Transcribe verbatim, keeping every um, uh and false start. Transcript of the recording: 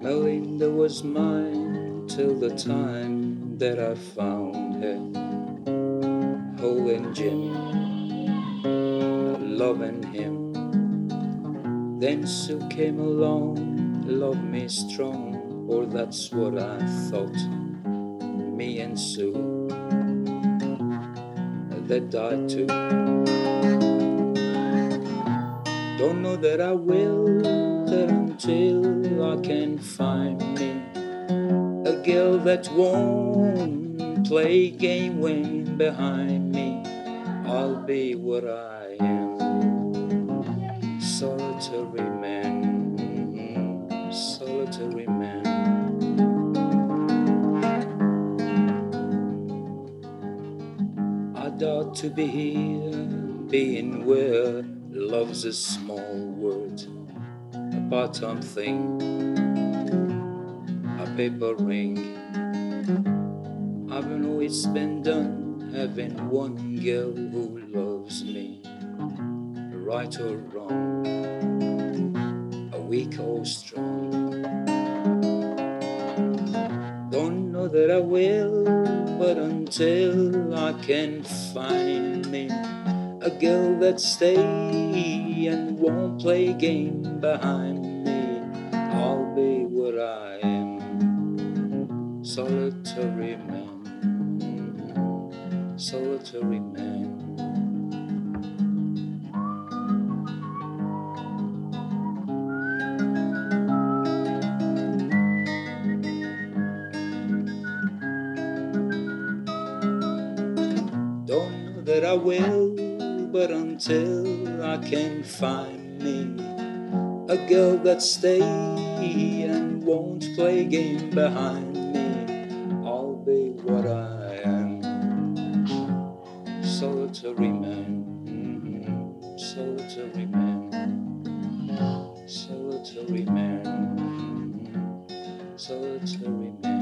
Melinda was mine till the time that I found her, holding Jim, loving him. Then Sue came along, loved me strong, or that's what I thought. Me and Sue, they died too. Don't know that I will her until I can find me a girl that won't play game when behind me. I'll be what I am, solitary man, solitary man. I doubt to be here, being where love's a small word, a bottom thing, a paper ring. I've know it's been done, having one girl who loves me, right or wrong, a weak or strong. Don't know that I will, but until I can find me a girl that stay and won't play game behind me, I'll be what I am, solitary man, solitary man. Don't know that I will, but until I can find me a girl that stay and won't play game behind me, I'll be what I am, solitary man, mm-hmm. solitary man, solitary man, mm-hmm. solitary man.